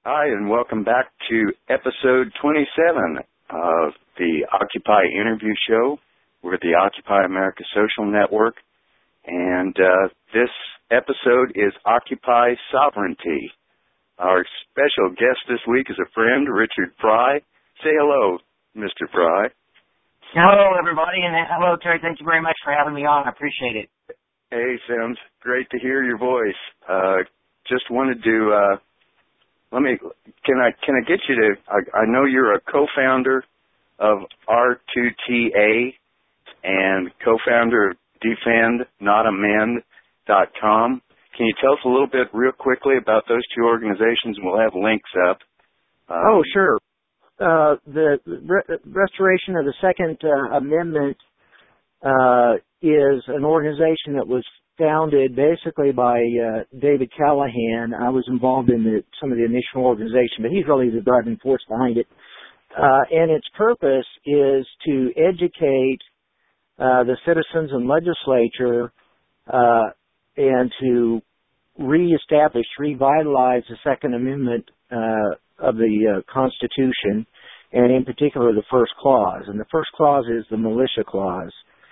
Hi, and welcome back to episode 27 of the Occupy interview show. We're the Occupy America Social Network, and this episode is Occupy Sovereignty. Our special guest this week is a friend, Richard Fry. Say hello, Mr. Fry. Hello, everybody, and hello, Terry. Thank you very much for having me on. I appreciate it. Hey, Sims. Great to hear your voice. Just wanted to... Can I get you to, I know you're a co-founder of R2TA and co-founder of DefendNotAmend.com. Can you tell us a little bit real quickly about those two organizations, and we'll have links up? Sure. The restoration of the Second Amendment is an organization that was founded basically by David Callahan. I was involved in some of the initial organization, but he's really the driving force behind it. And its purpose is to educate the citizens and legislature and to reestablish, revitalize the Second Amendment of the Constitution, and in particular the first clause. And the first clause is the militia clause.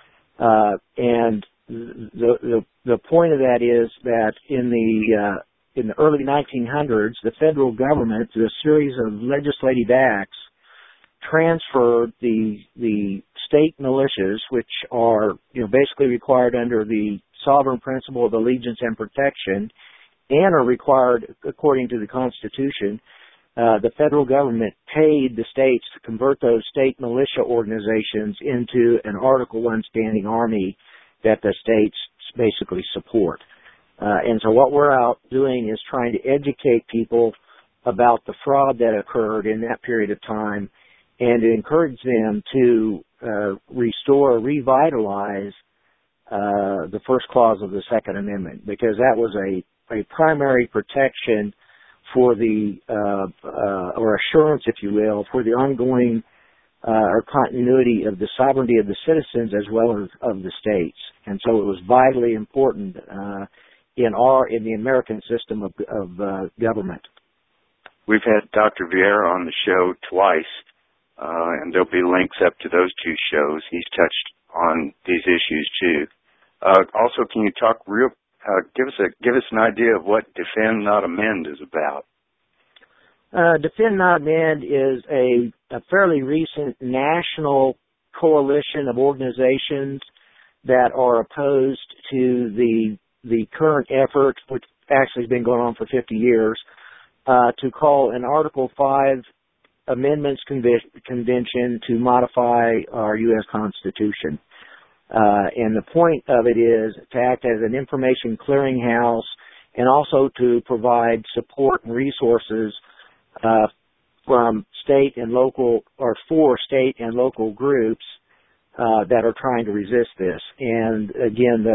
And the point of that is that in the early 1900s, the federal government, through a series of legislative acts, transferred the state militias, which are basically required under the sovereign principle of allegiance and protection, and are required according to the Constitution. The federal government paid the states to convert those state militia organizations into an Article I standing army that the states basically support. And so what we're out doing is trying to educate people about the fraud that occurred in that period of time and to encourage them to restore, revitalize the first clause of the Second Amendment, because that was a primary protection for the, or assurance, if you will, for the ongoing or continuity of the sovereignty of the citizens as well as of the states. And so it was vitally important in the American system of government. We've had Dr. Vieira on the show twice, and there'll be links up to those two shows. He's touched on these issues too. Also, can you talk give us an idea of what Defend Not Amend is about? Defend Not Amend is a fairly recent national coalition of organizations that are opposed to the current effort, which actually has been going on for 50 years, to call an Article 5 Amendments Convention to modify our U.S. Constitution. And the point of it is to act as an information clearinghouse and also to provide support and resources from state and local, or for state and local groups that are trying to resist this. And again,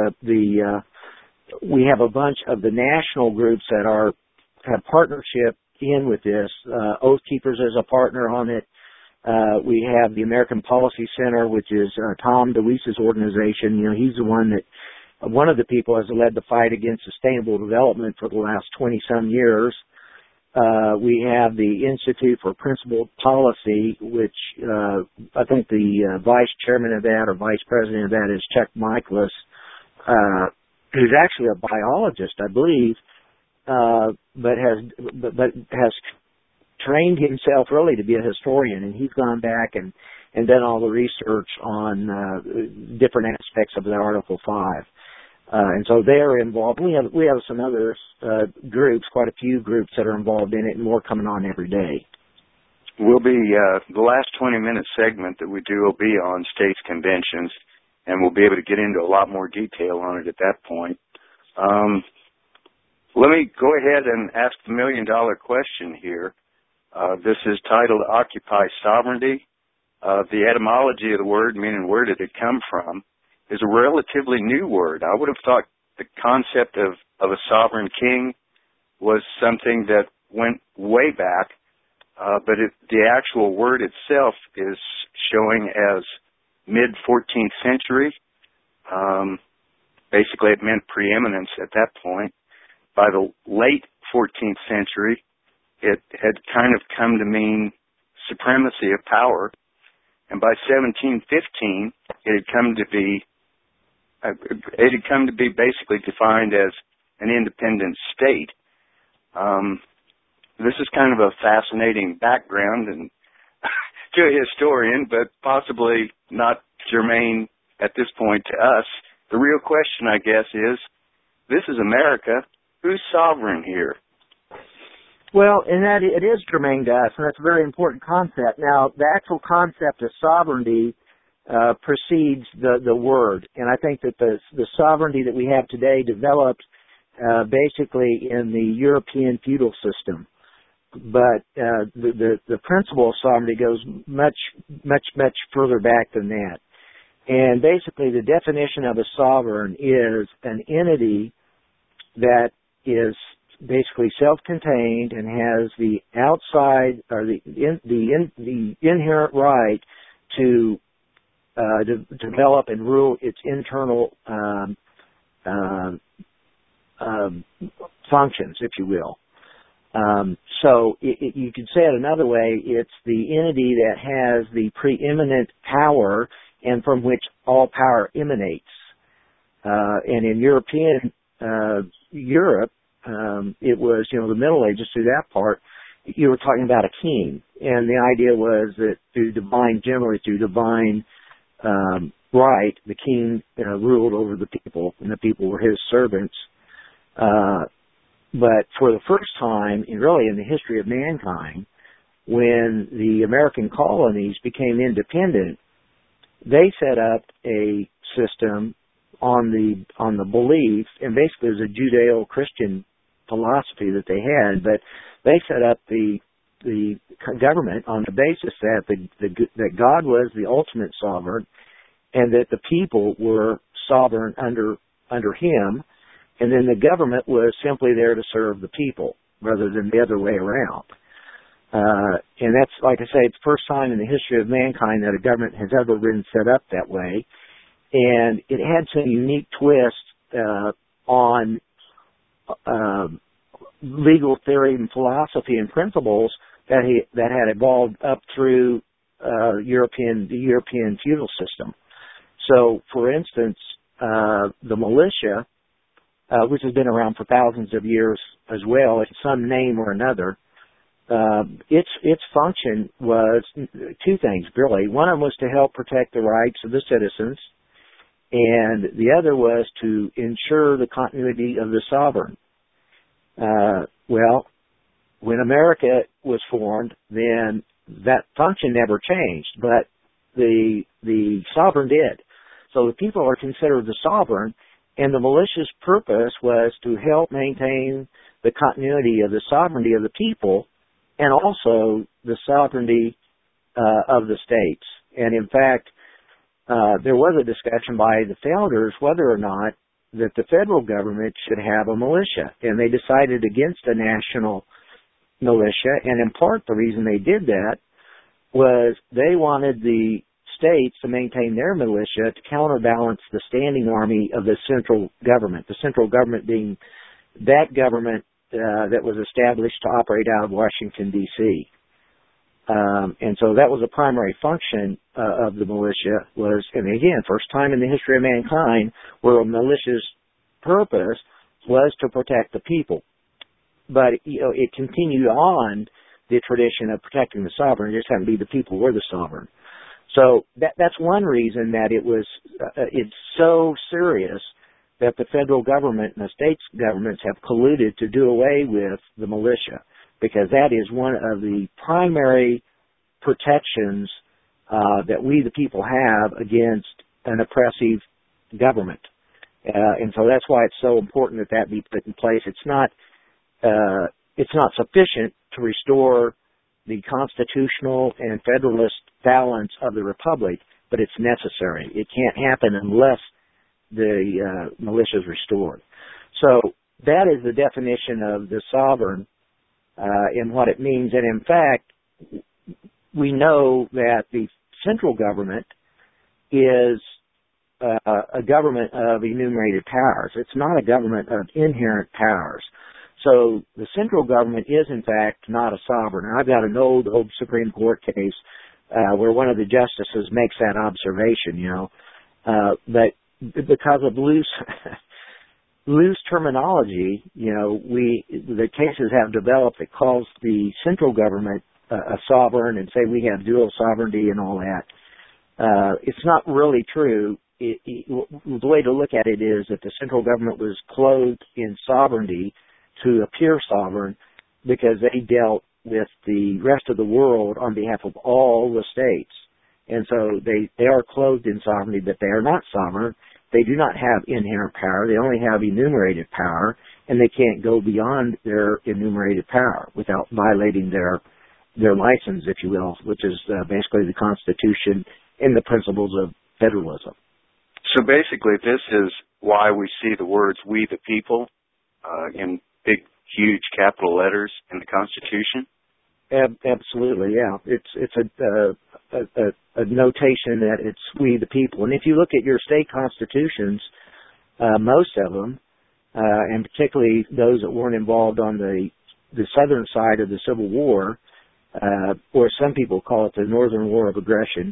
we have a bunch of the national groups that have partnership in with this. Oath Keepers is a partner on it. We have the American Policy Center, which is Tom DeWeese's organization. He's the one of the people has led the fight against sustainable development for the last 20-some years. We have the Institute for Principled Policy, which I think the vice chairman of that or vice president of that is Chuck Michaelis, who's actually a biologist, I believe, but has trained himself really to be a historian, and he's gone back and done all the research on different aspects of the Article 5. And so they're involved. We have some other groups, quite a few groups that are involved in it, and more coming on every day. We'll be, the last 20-minute segment that we do will be on states' conventions, and we'll be able to get into a lot more detail on it at that point. Let me go ahead and ask the million-dollar question here. This is titled Occupy Sovereignty. The etymology of the word, meaning where did it come from, is a relatively new word. I would have thought the concept of a sovereign king was something that went way back, but the actual word itself is showing as mid-14th century. Basically, it meant preeminence at that point. By the late 14th century, it had kind of come to mean supremacy of power. And by 1715, it had come to be basically defined as an independent state. This is kind of a fascinating background and to a historian, but possibly not germane at this point to us. The real question, I guess, is, this is America. Who's sovereign here? Well, and that it is germane to us, and that's a very important concept. Now, the actual concept of sovereignty precedes the word, and I think that the sovereignty that we have today developed basically in the European feudal system. But the principle of sovereignty goes much further back than that. And basically, the definition of a sovereign is an entity that is basically self-contained and has the outside or the inherent right to develop and rule its internal functions, if you will. So you could say it another way. It's the entity that has the preeminent power and from which all power emanates. And in European Europe, it was, the Middle Ages through that part, you were talking about a king. And the idea was that generally through divine right, the king ruled over the people, and the people were his servants. But for the first time, really in the history of mankind, when the American colonies became independent, they set up a system on the belief, and basically it was a Judeo-Christian philosophy that they had, but they set up the government on the basis that God was the ultimate sovereign, and that the people were sovereign under him, and then the government was simply there to serve the people rather than the other way around. And that's, like I say, it's the first time in the history of mankind that a government has ever been set up that way. And it had some unique twist on legal theory and philosophy and principles that had evolved up through the European feudal system. So, for instance, the militia, which has been around for thousands of years as well, in some name or another, its function was two things, really. One of them was to help protect the rights of the citizens, and the other was to ensure the continuity of the sovereign. Well, when America was formed, then that function never changed, but the sovereign did. So the people are considered the sovereign, and the militia's purpose was to help maintain the continuity of the sovereignty of the people and also the sovereignty of the states. And in fact, there was a discussion by the founders whether or not that the federal government should have a militia, and they decided against a national militia, and in part the reason they did that was they wanted the states to maintain their militia to counterbalance the standing army of the central government being that government that was established to operate out of Washington, D.C. And so that was a primary function of the militia was, and again, first time in the history of mankind where a militia's purpose was to protect the people. But, it continued on the tradition of protecting the sovereign. It just happened to be the people were the sovereign. So that's one reason that it's so serious that the federal government and the states governments have colluded to do away with the militia, because that is one of the primary protections that we the people have against an oppressive government. And so that's why it's so important that be put in place. It's not sufficient to restore the constitutional and federalist balance of the republic, but it's necessary. It can't happen unless the militia is restored. So that is the definition of the sovereign and what it means. And in fact, we know that the central government is a government of enumerated powers. It's not a government of inherent powers. So the central government is, in fact, not a sovereign. And I've got an old Supreme Court case where one of the justices makes that observation, but because of loose terminology, the cases have developed that calls the central government a sovereign and say we have dual sovereignty and all that. It's not really true. The way to look at it is that the central government was clothed in sovereignty to appear sovereign because they dealt with the rest of the world on behalf of all the states. And so they are clothed in sovereignty, but they are not sovereign. They do not have inherent power. They only have enumerated power, and they can't go beyond their enumerated power without violating their license, if you will, which is basically the Constitution and the principles of federalism. So basically, this is why we see the words "we the people" in big, huge capital letters in the Constitution. Absolutely, yeah. It's a notation that it's "we the people." And if you look at your state constitutions, most of them, and particularly those that weren't involved on the southern side of the Civil War, or some people call it the Northern War of Aggression,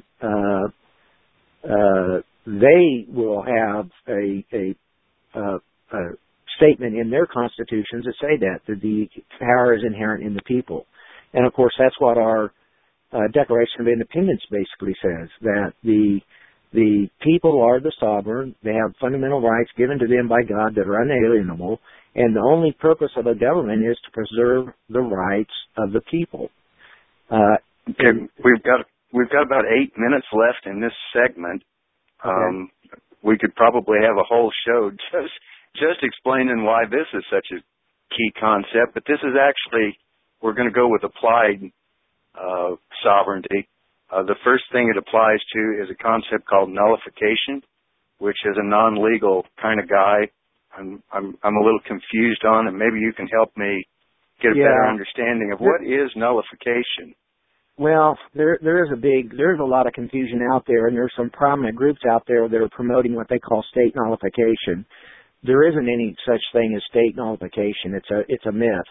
they will have a statement in their constitutions that say that the power is inherent in the people. And of course, that's what our Declaration of Independence basically says, that the people are the sovereign. They have fundamental rights given to them by God that are unalienable, and the only purpose of a government is to preserve the rights of the people. Okay, we've got about 8 minutes left in this segment. Okay. We could probably have a whole show just explaining why this is such a key concept, but this is actually, we're going to go with applied sovereignty. The first thing it applies to is a concept called nullification, which is a non-legal kind of guy. I'm a little confused on it. Maybe you can help me get a better understanding of what is nullification. Well, there's a lot of confusion out there, and there's some prominent groups out there that are promoting what they call state nullification. There isn't any such thing as state nullification. It's a myth.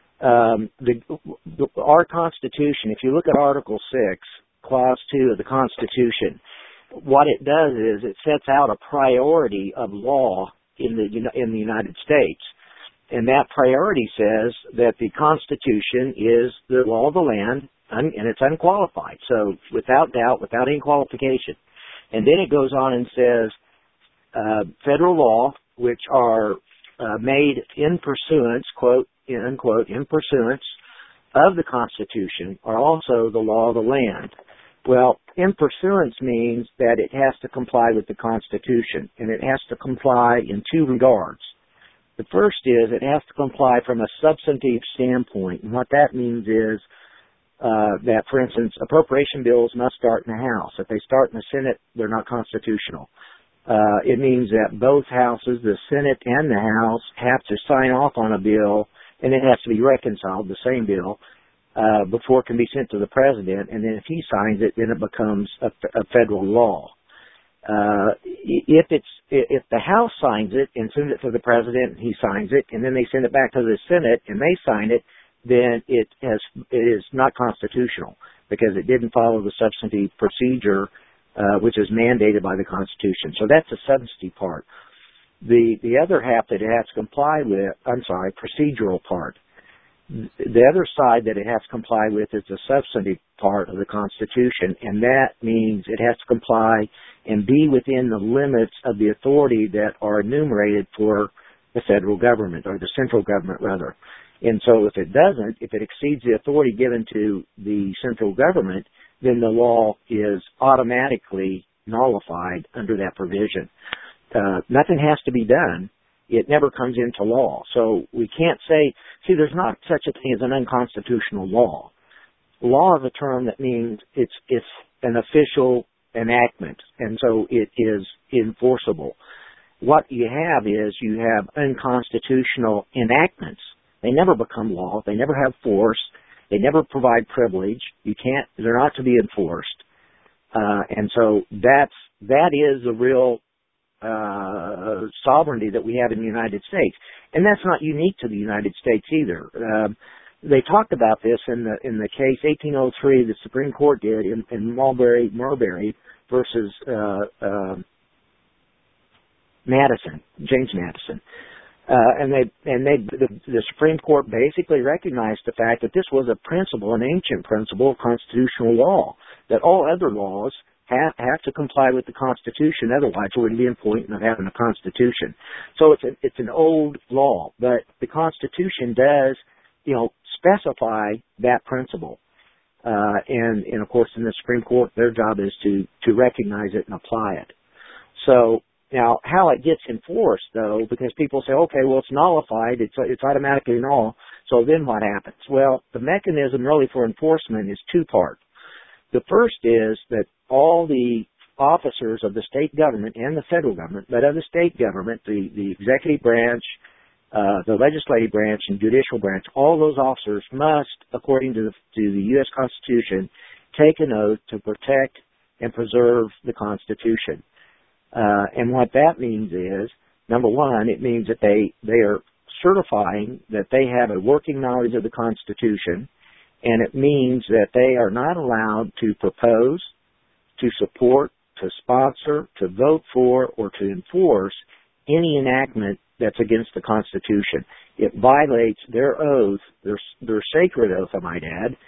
Our Constitution, if you look at Article 6, Clause 2 of the Constitution, what it does is it sets out a priority of law in the United States. And that priority says that the Constitution is the law of the land, and it's unqualified. So without doubt, without any qualification. And then it goes on and says federal law, which are made in pursuance, quote, unquote, in pursuance of the Constitution, are also the law of the land. Well, in pursuance means that it has to comply with the Constitution, and it has to comply in two regards. The first is it has to comply from a substantive standpoint, and what that means is that, for instance, appropriation bills must start in the House. If they start in the Senate, they're not constitutional. It means that both houses, the Senate and the House, have to sign off on a bill, and it has to be reconciled, the same bill, before it can be sent to the president. And then if he signs it, then it becomes a federal law. If the House signs it and sends it to the president, and he signs it, and then they send it back to the Senate and they sign it, then it is not constitutional because it didn't follow the substantive procedure, which is mandated by the Constitution. So that's the substantive part. The other half that it has to comply with, procedural part. The other side that it has to comply with is the substantive part of the Constitution, and that means it has to comply and be within the limits of the authority that are enumerated for the federal government, or the central government, rather. And so if it doesn't, if it exceeds the authority given to the central government, then the law is automatically nullified under that provision. Nothing has to be done. It never comes into law. So we can't say, there's not such a thing as an unconstitutional law. Law is a term that means it's an official enactment, and so it is enforceable. What you have is you have unconstitutional enactments. They never become law. They never have force. They never provide privilege. They're not to be enforced. And so that is the real sovereignty that we have in the United States. And that's not unique to the United States either. They talked about this in the case 1803 the Supreme Court did in Marbury versus James Madison. The Supreme Court basically recognized the fact that this was a principle, an ancient principle of constitutional law, that all other laws have to comply with the Constitution, otherwise there wouldn't be a point in having a Constitution. So it's an old law, but the Constitution does, specify that principle. And of course in the Supreme Court, their job is to recognize it and apply it. So now how it gets enforced though, because people say, okay, well it's nullified, it's automatically null, so then what happens? Well, the mechanism really for enforcement is two-part. The first is that all the officers of the state government and the federal government, but of the state government, the executive branch, the legislative branch and judicial branch, all those officers must, according to the U.S. Constitution, take an oath to protect and preserve the Constitution. And what that means is, number one, it means that they are certifying that they have a working knowledge of the Constitution, and it means that they are not allowed to propose, to support, to sponsor, to vote for, or to enforce any enactment that's against the Constitution. It violates their oath, their sacred oath, I might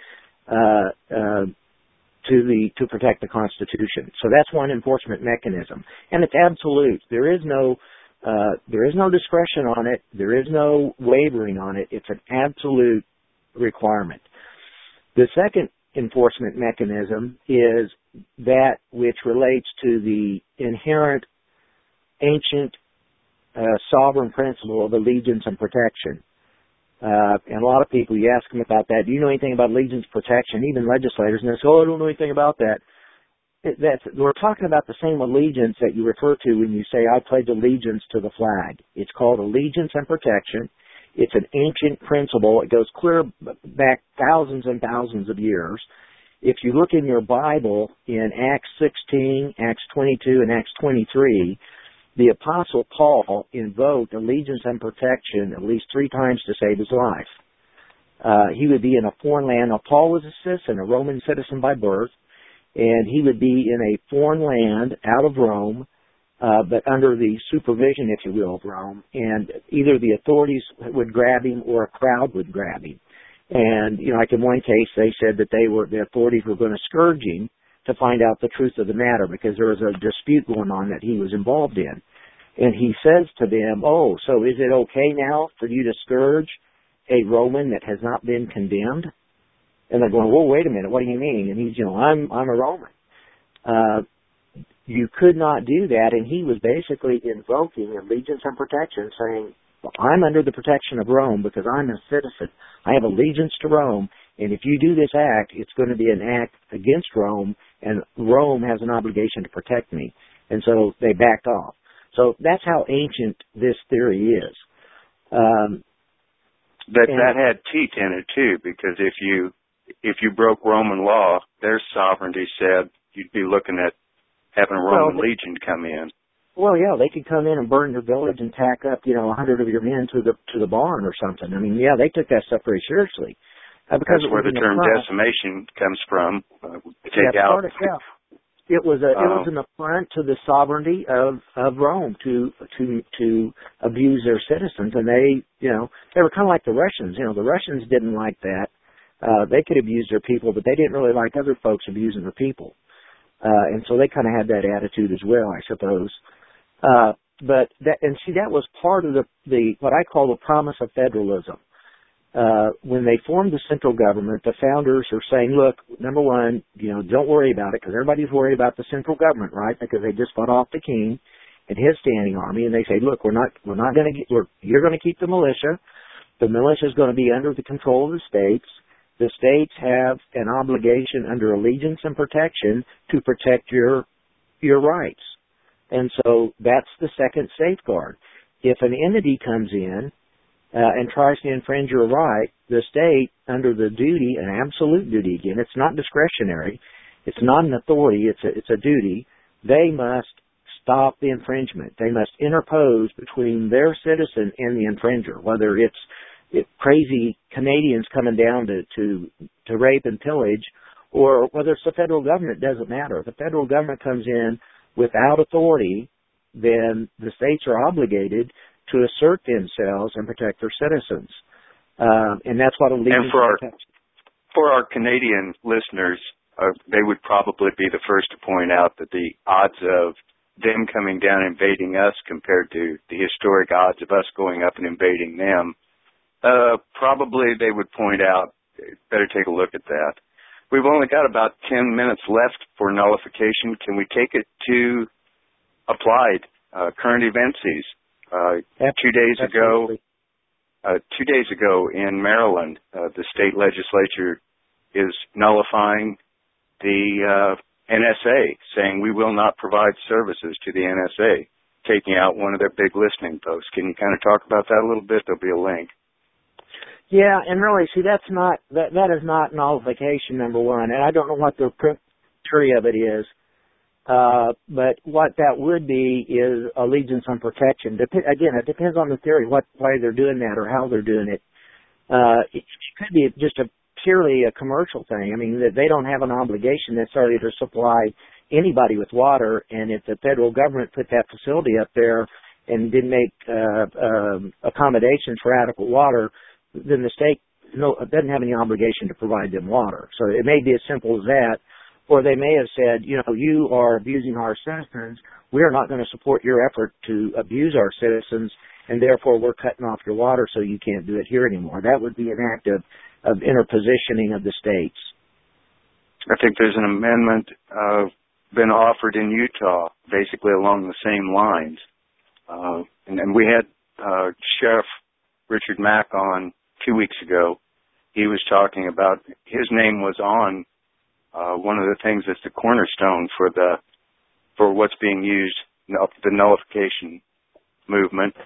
add, to protect the Constitution. So that's one enforcement mechanism, and it's absolute. There is no discretion on it. There is no wavering on it. It's an absolute requirement. The second enforcement mechanism is that which relates to the inherent ancient sovereign principle of allegiance and protection. And a lot of people, you ask them about that, do you know anything about allegiance protection? Even legislators, and they say, I don't know anything about that. We're talking about the same allegiance that you refer to when you say, I pledge allegiance to the flag. It's called allegiance and protection. It's an ancient principle. It goes clear back thousands and thousands of years. If you look in your Bible in Acts 16, Acts 22, and Acts 23, the Apostle Paul invoked allegiance and protection at least 3 times to save his life. He would be in a foreign land. Now, Paul was a citizen, a Roman citizen by birth, and he would be in a foreign land out of Rome, but under the supervision, if you will, of Rome. And either the authorities would grab him or a crowd would grab him. And, like in one case, they said that the authorities were going to scourge him to find out the truth of the matter because there was a dispute going on that he was involved in. And he says to them, oh, so is it okay now for you to scourge a Roman that has not been condemned? And they're going, well, wait a minute, what do you mean? And he's, I'm a Roman. You could not do that, and he was basically invoking allegiance and protection, saying, well, I'm under the protection of Rome because I'm a citizen. I have allegiance to Rome, and if you do this act, it's going to be an act against Rome, and Rome has an obligation to protect me. And so they backed off. So that's how ancient this theory is. But that had teeth in it, too, because if you broke Roman law, their sovereignty said you'd be looking at having a Roman legion come in. Well, yeah, they could come in and burn your village and tack up, 100 of your men to the barn or something. I mean, yeah, they took that stuff very seriously. Because that's where the term decimation comes from. Take out. It was an affront to the sovereignty of Rome to abuse their citizens, and they were kind of like the Russians. The Russians didn't like that. They could abuse their people, but they didn't really like other folks abusing their people. And so they kind of had that attitude as well, I suppose. But that was part of the what I call the promise of federalism. When they formed the central government, the founders are saying, look, number one, don't worry about it, because everybody's worried about the central government, right? Because they just fought off the king and his standing army, and they say, look, you're going to keep the militia. The militia is going to be under the control of the states. The states have an obligation under allegiance and protection to protect your rights. And so that's the second safeguard. If an entity comes in and tries to infringe your right, the state, under the duty, an absolute duty again, it's not discretionary, it's not an authority, it's a duty, they must stop the infringement. They must interpose between their citizen and the infringer, whether it's crazy Canadians coming down to rape and pillage, or whether it's the federal government. Doesn't matter. If the federal government comes in without authority, then the states are obligated to assert themselves and protect their citizens. And that's what allegiance protects. For our Canadian listeners, they would probably be the first to point out that the odds of them coming down and invading us compared to the historic odds of us going up and invading them, probably they would point out, better take a look at that. We've only got about 10 minutes left for nullification. Can we take it to applied current eventsies? 2 days ago, 2 days ago in Maryland, the state legislature is nullifying the NSA, saying we will not provide services to the NSA, taking out one of their big listening posts. Can you kind of talk about that a little bit? There'll be a link. Yeah, and really, see, that is not nullification, number one, and I don't know what the criteria of it is, but what that would be is allegiance and protection. Again, it depends on the theory, why they're doing that or how they're doing it. It could be just purely a commercial thing. I mean, they don't have an obligation necessarily to supply anybody with water, and if the federal government put that facility up there and didn't make accommodations for adequate water, then the state doesn't have any obligation to provide them water. So it may be as simple as that, or they may have said, you are abusing our citizens. We are not going to support your effort to abuse our citizens, and therefore we're cutting off your water so you can't do it here anymore. That would be an act of interpositioning of the states. I think there's an amendment been offered in Utah, basically along the same lines. And we had Sheriff Richard Mack on 2 weeks ago. He was talking about, his name was on one of the things that's the cornerstone for what's being used, the nullification movement.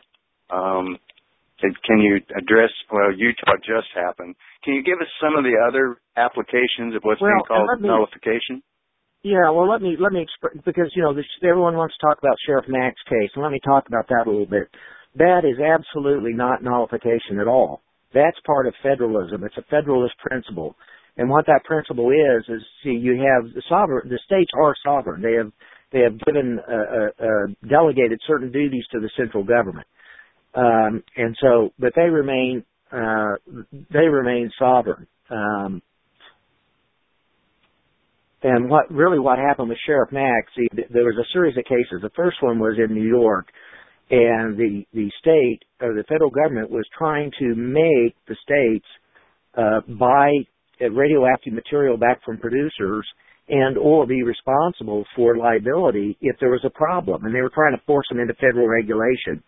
Can you address, Utah just happened. Can you give us some of the other applications of what's being called nullification? Yeah, well, let me because, everyone wants to talk about Sheriff Mack's case, and let me talk about that a little bit. That is absolutely not nullification at all. That's part of federalism. It's a federalist principle. And what that principle is you have the states are sovereign. They have given, delegated certain duties to the central government. And so, but they remain sovereign. And what happened with Sheriff Mack, there was a series of cases. The first one was in New York, and the state, or the federal government, was trying to make the states buy radioactive material back from producers and or be responsible for liability if there was a problem. And they were trying to force them into federal regulation.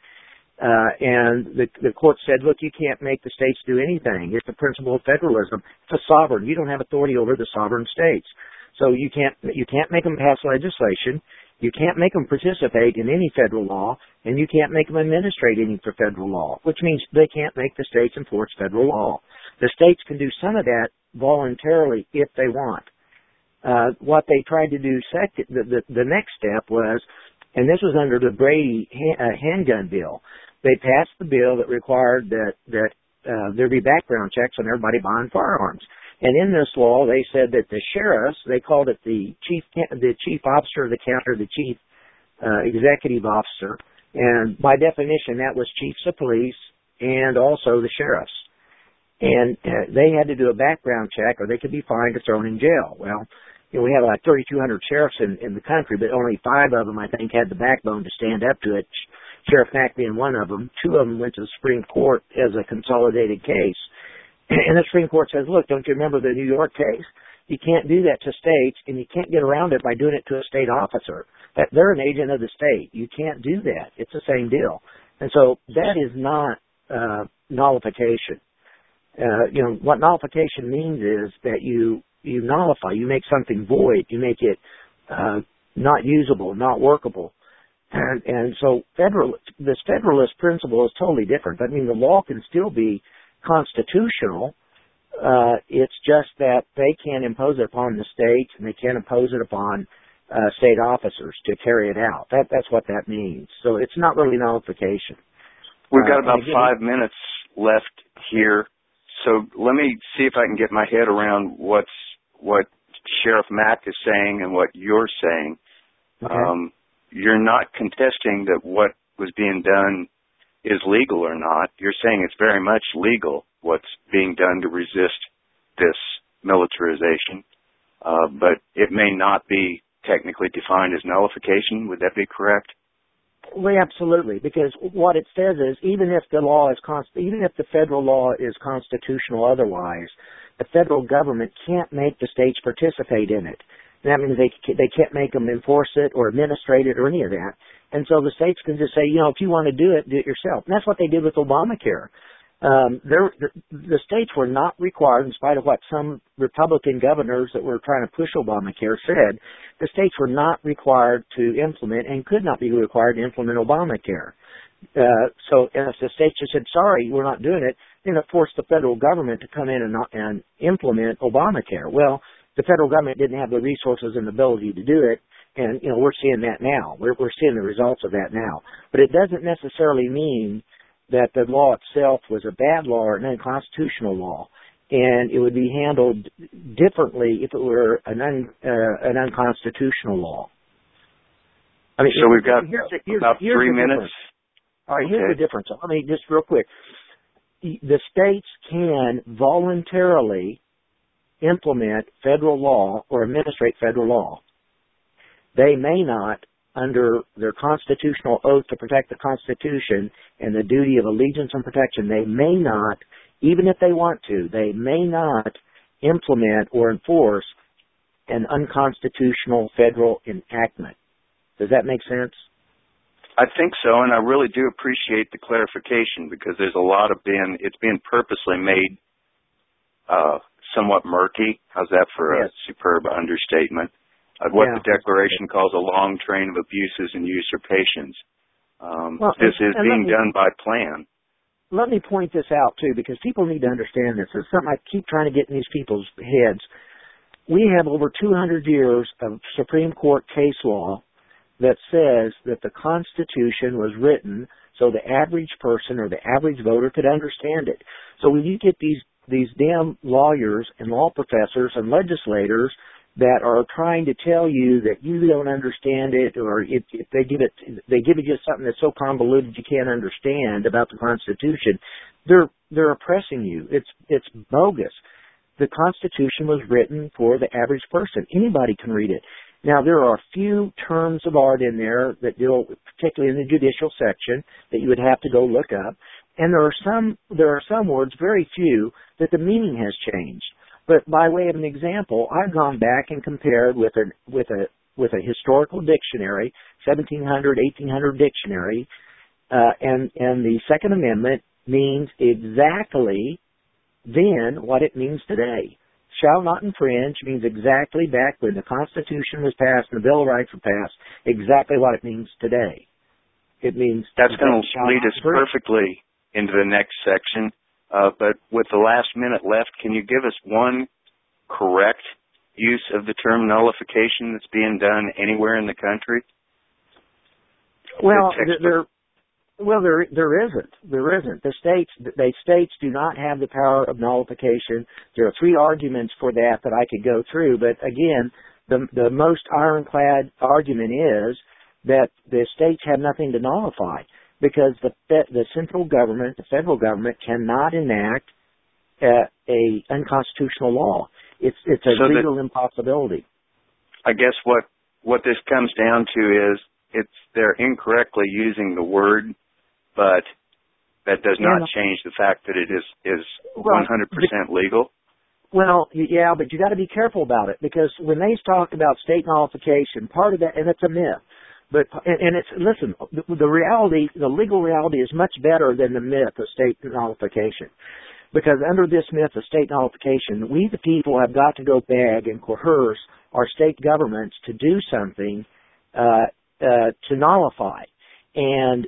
And the court said, look, you can't make the states do anything. It's the principle of federalism. It's a sovereign. You don't have authority over the sovereign states. So you can't make them pass legislation. You can't make them participate in any federal law, and you can't make them administrate any federal law, which means they can't make the states enforce federal law. The states can do some of that voluntarily if they want. What they tried to do the next step was, and this was under the Brady handgun bill, they passed the bill that required that there be background checks on everybody buying firearms. And in this law, they said that the sheriffs, they called it the chief officer of the county, the chief executive officer, and by definition, that was chiefs of police and also the sheriffs. And they had to do a background check, or they could be fined or thrown in jail. Well, we have like 3,200 sheriffs in the country, but only 5 of them, I think, had the backbone to stand up to it. Sheriff Mack being one of them. 2 of them went to the Supreme Court as a consolidated case. And the Supreme Court says, look, don't you remember the New York case? You can't do that to states, and you can't get around it by doing it to a state officer. They're an agent of the state. You can't do that. It's the same deal. And so that is not nullification. What nullification means is that you nullify, you make something void, you make it not usable, not workable. And so this federalist principle is totally different. I mean, the law can still be constitutional. It's just that they can't impose it upon the states, and they can't impose it upon state officers to carry it out. That's what that means. So it's not really nullification. We've got about 5 minutes left here, so let me see if I can get my head around what Sheriff Mack is saying and what you're saying. Okay. You're not contesting that what was being done is legal or not. You're saying it's very much legal what's being done to resist this militarization, but it may not be technically defined as nullification. Would that be correct? Well, absolutely, because what it says is even if the federal law is constitutional otherwise, the federal government can't make the states participate in it. That means they can't make them enforce it or administrate it or any of that. And so the states can just say, if you want to do it yourself. And that's what they did with Obamacare. The states were not required, in spite of what some Republican governors that were trying to push Obamacare said, the states were not required to implement and could not be required to implement Obamacare. So if the states just said, sorry, we're not doing it, then it forced the federal government to come in and implement Obamacare. Well, the federal government didn't have the resources and ability to do it, and, we're seeing that now. We're seeing the results of that now. But it doesn't necessarily mean that the law itself was a bad law or an unconstitutional law, and it would be handled differently if it were an unconstitutional law. I mean, so we've got about 3 minutes. Difference. All right, here's the difference. I mean, just real quick. The states can voluntarily implement federal law or administrate federal law. They may not, under their constitutional oath to protect the Constitution and the duty of allegiance and protection, they may not, even if they want to, they may not implement or enforce an unconstitutional federal enactment. Does that make sense? I think so, and I really do appreciate the clarification because there's a lot of it's being purposely made somewhat murky. How's that for a superb understatement? What the Declaration calls a long train of abuses and usurpations. This is being done by plan. Let me point this out, too, because people need to understand this. It's something I keep trying to get in these people's heads. We have over 200 years of Supreme Court case law that says that the Constitution was written so the average person or the average voter could understand it. So when you get these damn lawyers and law professors and legislators that are trying to tell you that you don't understand it, or if they give you just something that's so convoluted you can't understand about the Constitution, they're oppressing you. It's bogus. The Constitution was written for the average person. Anybody can read it. Now, there are a few terms of art in there that deal, particularly in the judicial section, that you would have to go look up. And there are some words, very few, that the meaning has changed. But by way of an example, I've gone back and compared with a historical dictionary, 1700, 1800 dictionary, and the Second Amendment means exactly then what it means today. Shall not infringe means exactly back when the Constitution was passed and the Bill of Rights were passed, exactly what it means today. It means that's going to lead us perfectly into the next section. But with the last minute left, can you give us one correct use of the term nullification that's being done anywhere in the country? Well, there isn't. The states do not have the power of nullification. There are 3 arguments for that I could go through. But again, the most ironclad argument is that the states have nothing to nullify, because the central government, the federal government, cannot enact a unconstitutional law. It's a legal impossibility. I guess what this comes down to is they're incorrectly using the word, but that does not change the fact that it is 100% legal. Well, yeah, but you got to be careful about it, because when they talk about state nullification, part of that, and it's a myth. But listen, the legal reality is much better than the myth of state nullification. Because under this myth of state nullification, we the people have got to go beg and coerce our state governments to do something to nullify. And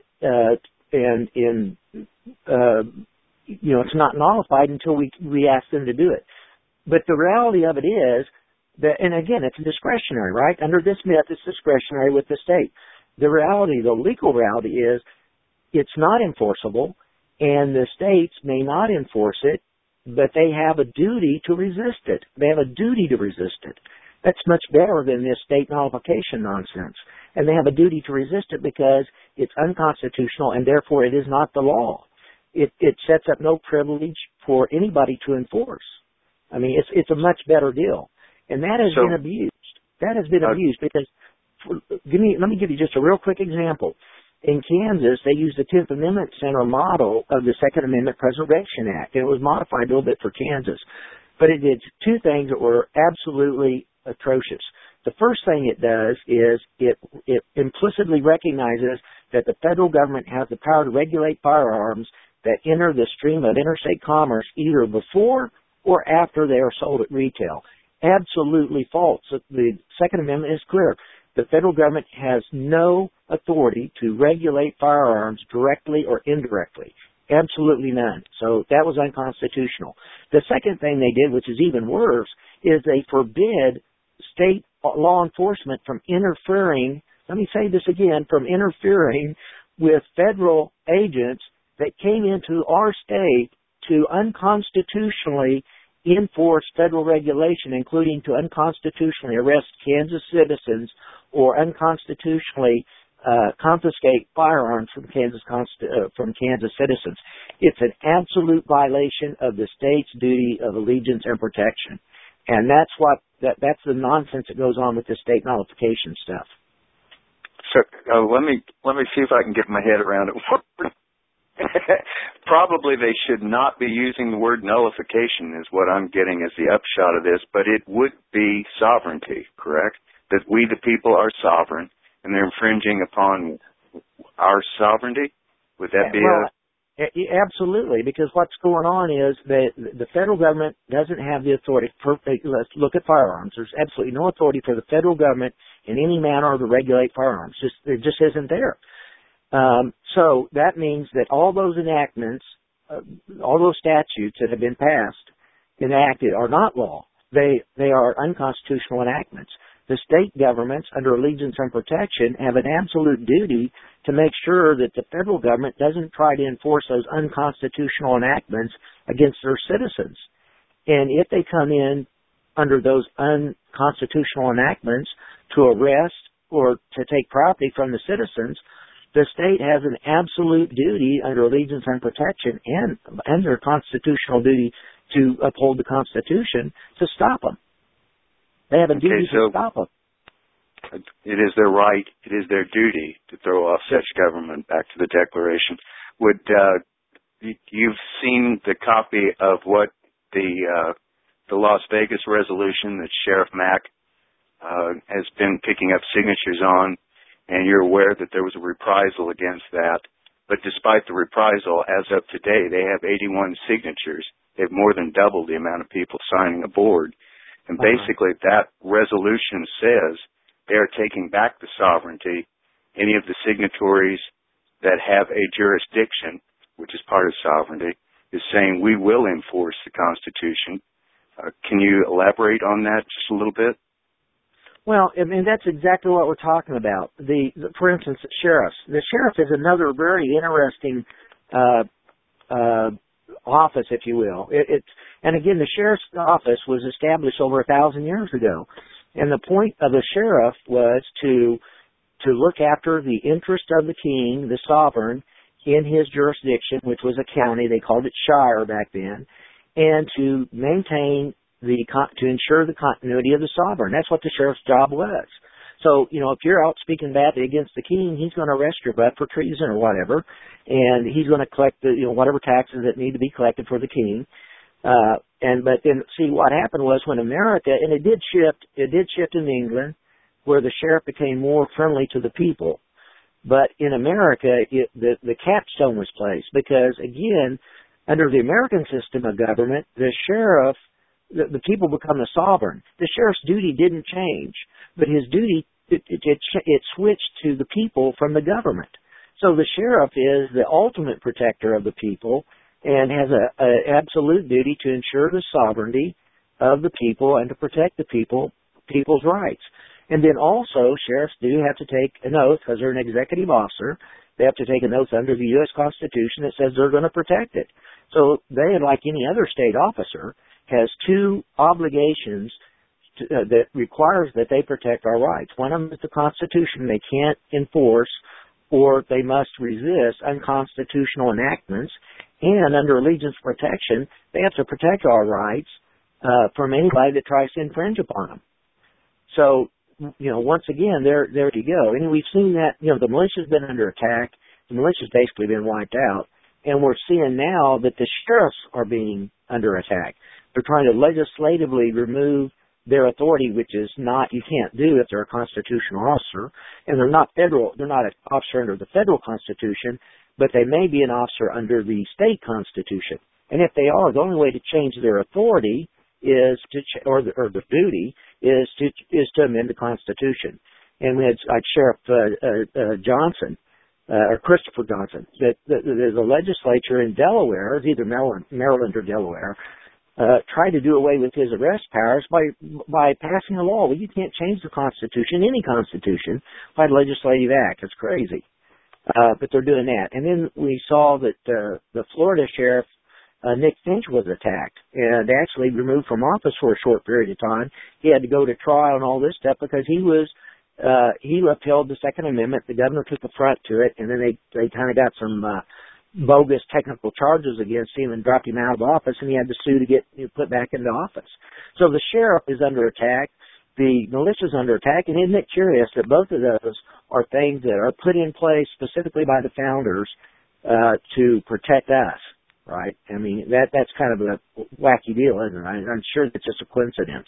it's not nullified until we ask them to do it. But the reality of it is, And again, it's discretionary, right? Under this myth, it's discretionary with the state. The reality, the legal reality is it's not enforceable, and the states may not enforce it, but they have a duty to resist it. They have a duty to resist it. That's much better than this state nullification nonsense. And they have a duty to resist it because it's unconstitutional, and therefore it is not the law. It sets up no privilege for anybody to enforce. I mean, it's a much better deal. And that has been abused. That has been abused because, let me give you just a real quick example. In Kansas, they used the 10th Amendment Center model of the Second Amendment Preservation Act. And it was modified a little bit for Kansas. But it did two things that were absolutely atrocious. The first thing it does is it implicitly recognizes that the federal government has the power to regulate firearms that enter the stream of interstate commerce either before or after they are sold at retail. Absolutely false. The Second Amendment is clear. The federal government has no authority to regulate firearms directly or indirectly. Absolutely none. So that was unconstitutional. The second thing they did, which is even worse, is they forbid state law enforcement from interfering, let me say this again, from interfering with federal agents that came into our state to unconstitutionally enforce federal regulation, including to unconstitutionally arrest Kansas citizens or unconstitutionally confiscate firearms from Kansas citizens. It's an absolute violation of the state's duty of allegiance and protection, and that's the nonsense that goes on with the state nullification stuff. So let me see if I can get my head around it. Probably they should not be using the word nullification is what I'm getting as the upshot of this, but it would be sovereignty, correct? That we the people are sovereign and they're infringing upon our sovereignty? Would that be Absolutely, because what's going on is that the federal government doesn't have the authority. Let's look at firearms. There's absolutely no authority for the federal government in any manner to regulate firearms. It just isn't there. So that means that all those enactments, all those statutes that have been enacted are not law. They are unconstitutional enactments. The state governments, under allegiance and protection, have an absolute duty to make sure that the federal government doesn't try to enforce those unconstitutional enactments against their citizens. And if they come in under those unconstitutional enactments to arrest or to take property from the citizens, the state has an absolute duty under allegiance and protection and under constitutional duty to uphold the Constitution to stop them. They have a duty to stop them. It is their right, it is their duty to throw off such government. Back to the Declaration. You've seen the copy of what the Las Vegas resolution that Sheriff Mack has been picking up signatures on, and you're aware that there was a reprisal against that. But despite the reprisal, as of today, they have 81 signatures. They have more than double the amount of people signing aboard. And basically that resolution says they are taking back the sovereignty. Any of the signatories that have a jurisdiction, which is part of sovereignty, is saying we will enforce the Constitution. Can you elaborate on that just a little bit? Well, I mean, that's exactly what we're talking about. For instance, sheriffs. The sheriff is another very interesting office, if you will. And again, the sheriff's office was established over 1,000 years ago. And the point of the sheriff was to look after the interest of the king, the sovereign, in his jurisdiction, which was a county. They called it shire back then, and to maintain to ensure the continuity of the sovereign. That's what the sheriff's job was. So, if you're out speaking badly against the king, he's going to arrest your butt for treason or whatever, and he's going to collect whatever taxes that need to be collected for the king. But then see what happened was when America, and it did shift in England, where the sheriff became more friendly to the people. But in America, the capstone was placed because, again, under the American system of government, the sheriff, the people become the sovereign. The sheriff's duty didn't change, but his duty, it switched to the people from the government. So the sheriff is the ultimate protector of the people and has an absolute duty to ensure the sovereignty of the people and to protect the people people's rights. And then also, sheriffs do have to take an oath because they're an executive officer. They have to take an oath under the U.S. Constitution that says they're going to protect it. So they, like any other state officer, has two obligations that requires that they protect our rights. One of them is the Constitution they can't enforce, or they must resist unconstitutional enactments. And under allegiance protection, they have to protect our rights from anybody that tries to infringe upon them. So, once again, there you go. And we've seen that, the militia's been under attack. The militia's basically been wiped out. And we're seeing now that the sheriffs are being under attack. They're trying to legislatively remove their authority, which is not, you can't do if they're a constitutional officer. And they're not an officer under the federal Constitution, but they may be an officer under the state Constitution. And if they are, the only way to change their authority is or the duty is to amend the Constitution. And we had Sheriff Johnson, or Christopher Johnson, that the legislature in Delaware, it's either Maryland or Delaware, tried to do away with his arrest powers by passing a law. Well, you can't change the Constitution, any Constitution, by legislative act. It's crazy. But they're doing that. And then we saw that the Florida sheriff, Nick Finch, was attacked and actually removed from office for a short period of time. He had to go to trial and all this stuff because he upheld the Second Amendment. The governor took the front to it, and then they kind of got some bogus technical charges against him and dropped him out of office, and he had to sue to get put back into office. So the sheriff is under attack. The militia's under attack, and isn't it curious that both of those are things that are put in place specifically by the founders to protect us, right? I mean, that's kind of a wacky deal, isn't it? I'm sure it's just a coincidence.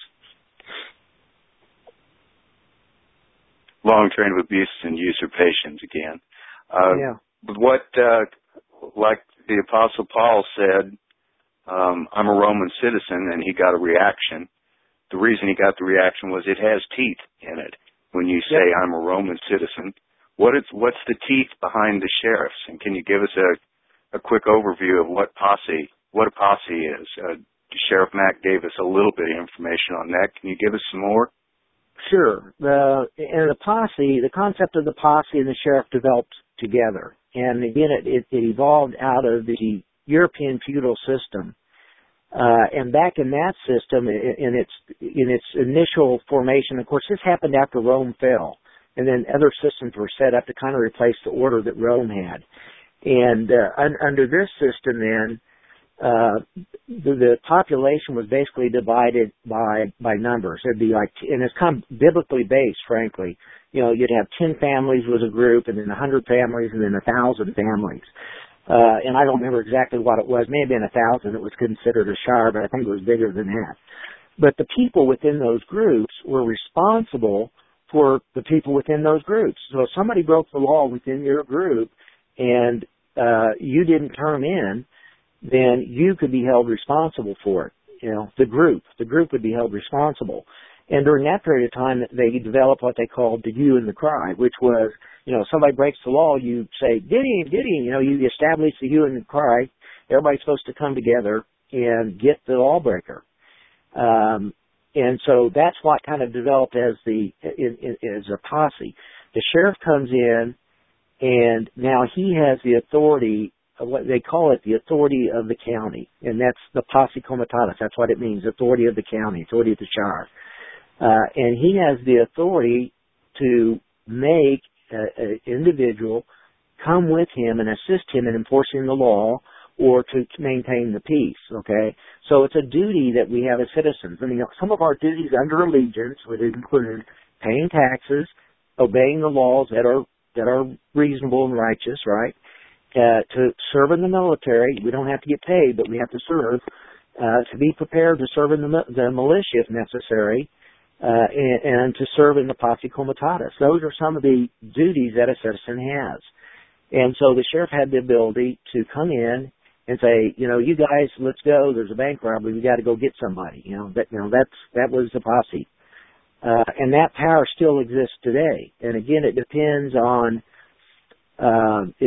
Long-term abuse and usurpations again. Yeah. But like the Apostle Paul said, I'm a Roman citizen, and he got a reaction. The reason he got the reaction was it has teeth in it. When you say I'm a Roman citizen, what's the teeth behind the sheriffs? And can you give us a quick overview of what a posse is? Sheriff Mack gave us a little bit of information on that. Can you give us some more? Sure. The posse, the concept of the posse and the sheriff developed together. And again, it evolved out of the European feudal system. And back in that system, in its initial formation, of course, this happened after Rome fell, and then other systems were set up to kind of replace the order that Rome had. And under this system, then the population was basically divided by numbers. It'd be like, and it's kind of biblically based, frankly. You'd have 10 families was a group, and then 100 families, and then 1,000 families. And I don't remember exactly what it was. It may have been 1,000. It was considered a shire, but I think it was bigger than that. But the people within those groups were responsible for the people within those groups. So if somebody broke the law within your group and you didn't turn in, then you could be held responsible for it. The group would be held responsible. And during that period of time, they developed what they called the hue and the cry, which was, somebody breaks the law, you say, get him, get him. You establish the hue and the cry. Everybody's supposed to come together and get the lawbreaker. And so that's what kind of developed as a posse. The sheriff comes in, and now he has the authority, what they call it, the authority of the county. And that's the posse comitatus. That's what it means, authority of the county, authority of the shire. And he has the authority to make an individual come with him and assist him in enforcing the law or to maintain the peace, okay? So it's a duty that we have as citizens. I mean, some of our duties under allegiance would include paying taxes, obeying the laws that are reasonable and righteous, right? To serve in the military. We don't have to get paid, but we have to serve. To be prepared to serve in the militia if necessary. And to serve in the posse comitatus. Those are some of the duties that a citizen has. And so the sheriff had the ability to come in and say, you guys, let's go. There's a bank robbery. We got to go get somebody. That was the posse. And that power still exists today. And again, it depends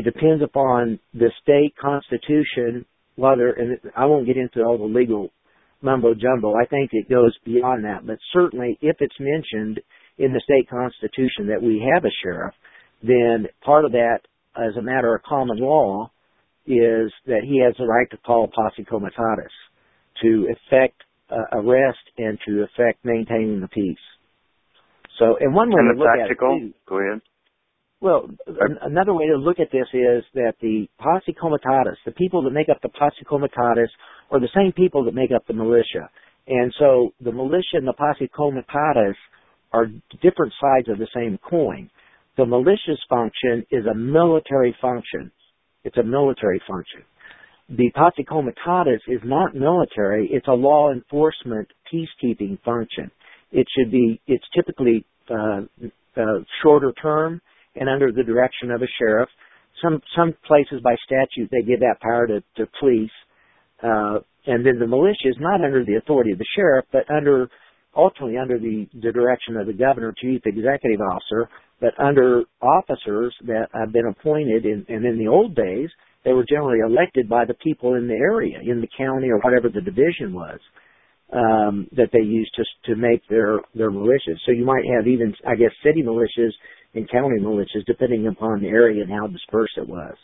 upon the state constitution, and I won't get into all the legal mumbo jumbo. I think it goes beyond that. But certainly, if it's mentioned in the state constitution that we have a sheriff, then part of that, as a matter of common law, is that he has the right to call posse comitatus to effect arrest and to effect maintaining the peace. So, and one way to look at it too, go ahead. Well, another way to look at this is that the posse comitatus, the people that make up the posse comitatus, are the same people that make up the militia. And so the militia and the posse comitatus are different sides of the same coin. The militia's function is a military function. It's a military function. The posse comitatus is not military. It's a law enforcement peacekeeping function. It's typically shorter term and under the direction of a sheriff. Some places by statute they give that power to police. And then the militia is not under the authority of the sheriff, but ultimately under the direction of the governor, chief executive officer, but under officers that have been appointed, and in the old days, they were generally elected by the people in the area, in the county or whatever the division was, that they used to make their militias. So you might have even, I guess, city militias and county militias, depending upon the area and how dispersed it was.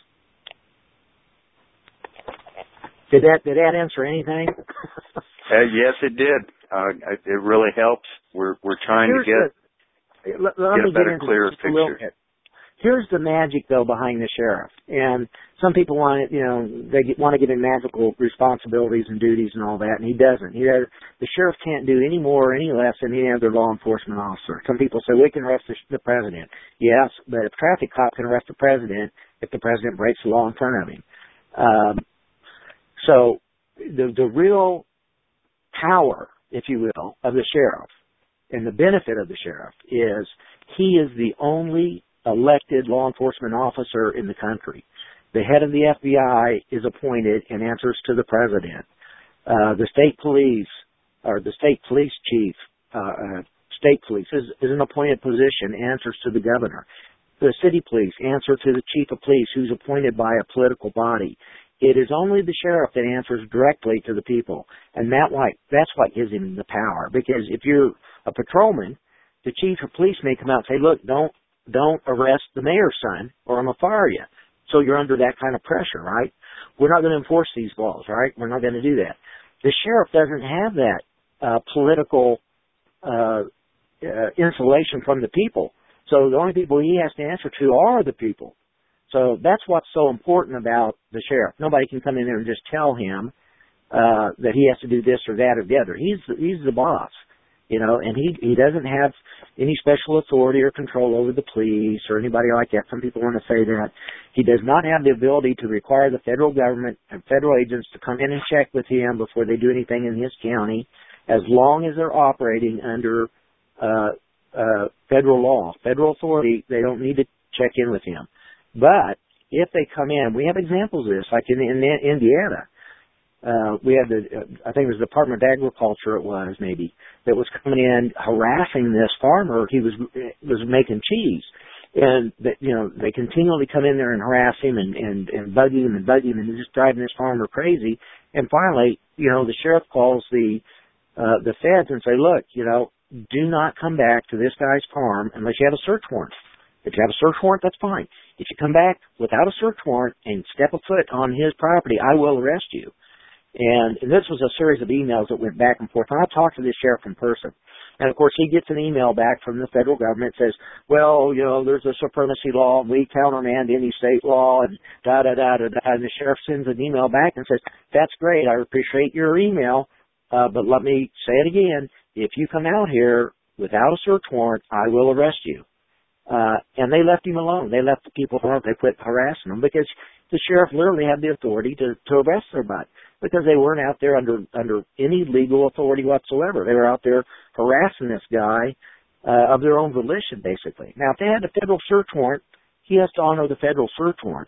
Did that answer anything? Yes, it did. It really helps. We're trying to get a better, clearer picture. Here's the magic, though, behind the sheriff. And some people want to give him magical responsibilities and duties and all that, and he doesn't. The sheriff can't do any more or any less than any other law enforcement officer. Some people say, we can arrest the president. Yes, but a traffic cop can arrest the president if the president breaks the law in front of him. So the real power, if you will, of the sheriff and the benefit of the sheriff is he is the only elected law enforcement officer in the country. The head of the FBI is appointed and answers to the president. The state police, or the state police chief, state police is an appointed position, answers to the governor. The city police answer to the chief of police, who's appointed by a political body. It is only the sheriff that answers directly to the people, and that's what gives him the power. Because if you're a patrolman, the chief of police may come out and say, look, don't arrest the mayor's son or I'm going to fire you. So you're under that kind of pressure, right? We're not going to enforce these laws, right? We're not going to do that. The sheriff doesn't have that political insulation from the people. So the only people he has to answer to are the people. So that's what's so important about the sheriff. Nobody can come in there and just tell him that he has to do this or that or the other. He's the boss. And he doesn't have any special authority or control over the police or anybody like that. Some people want to say that. He does not have the ability to require the federal government and federal agents to come in and check with him before they do anything in his county, as long as they're operating under federal law. Federal authority, they don't need to check in with him. But if they come in, we have examples of this, like in Indiana. We had I think it was the Department of Agriculture, that was coming in harassing this farmer. He was making cheese. And, they continually come in there and harass him and bug him and just driving this farmer crazy. And finally, the sheriff calls the feds and say, look, do not come back to this guy's farm unless you have a search warrant. If you have a search warrant, that's fine. If you come back without a search warrant and step a foot on his property, I will arrest you. And this was a series of emails that went back and forth. And I talked to this sheriff in person. And, of course, he gets an email back from the federal government that says, well, there's a supremacy law, and we countermand any state law, and da-da-da-da-da. And the sheriff sends an email back and says, that's great. I appreciate your email, but let me say it again. If you come out here without a search warrant, I will arrest you. And they left him alone. They left the people alone. They quit harassing him because the sheriff literally had the authority to arrest everybody, because they weren't out there under any legal authority whatsoever. They were out there harassing this guy of their own volition, basically. Now, if they had a federal search warrant, he has to honor the federal search warrant.